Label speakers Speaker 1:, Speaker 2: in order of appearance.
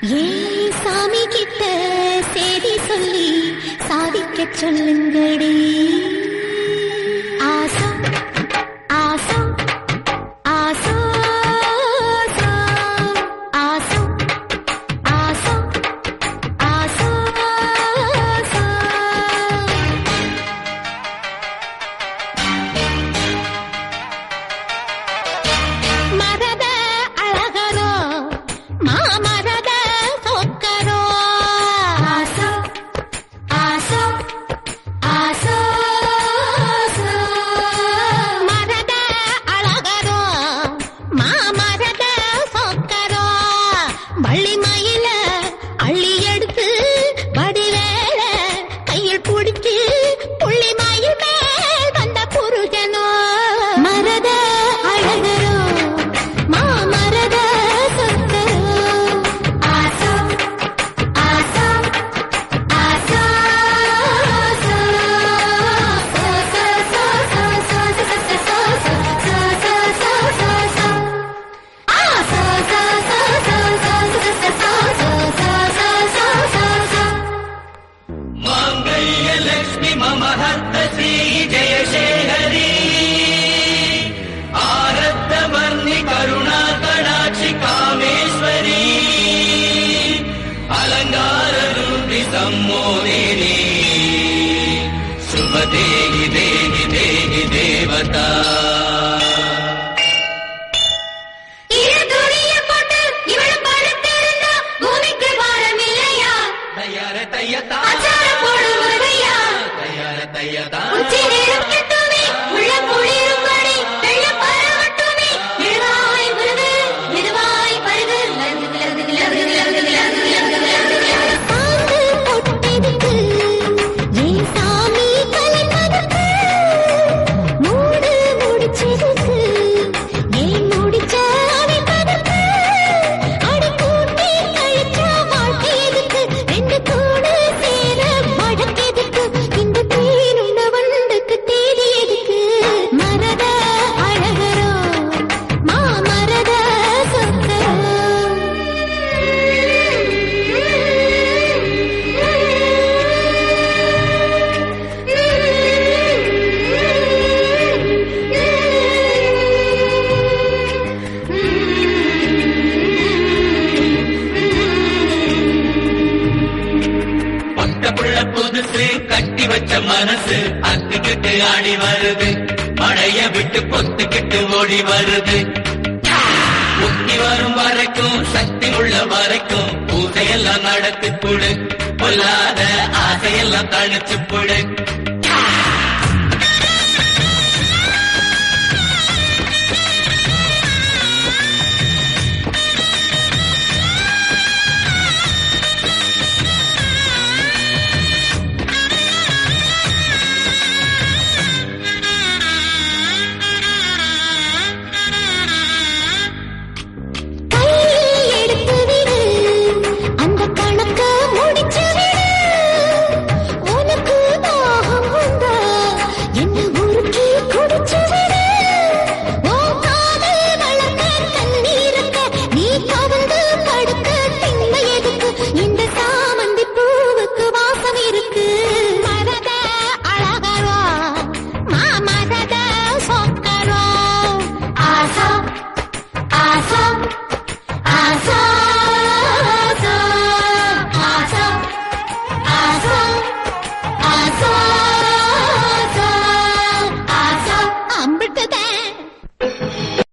Speaker 1: ஏன் சாமி கிட்ட சேதி சொல்லி சாதிக்க சொல்லுங்கடி. ஆசா ஆசா ஆசா ஆசா ஆசா ஆசா மரத அழகரோ மாமரத சொக்கரோ. ஆசா ஆசா ஆசா மரத அழகரோ மாமரத சொக்கரோ. வள்ளி மயில அள்ளி எடுத்து வடிவேல கையில் பிடிச்சு புள்ளி மயில் மேல் வந்த புருஷனோ. மரத அழகரோ மாமரத சொக்கரோ. ஆசா ஆசா ஆசா
Speaker 2: माङ्गल्यलक्ष्मी मम हर्तसी जयशेखरी आरब्धवर्णि करुणाकटाक्षि कामेश्वरी अलङ्काररूपि सम्मोहिनी शुभदेहि देहि देहि देवता. तैयार तैयता तैयार तैयता புதுசு கட்டி வச்ச மனசு அத்துக்கிட்டு ஆடி வருது. மழைய விட்டு பொத்துக்கிட்டு ஓடி வருது. முத்தி வரும் வரைக்கும் சக்தி உள்ள வரைக்கும் பூசையெல்லாம் நடத்தி கொடு. பொல்லாத ஆசையெல்லாம் தணிச்சு கொடு.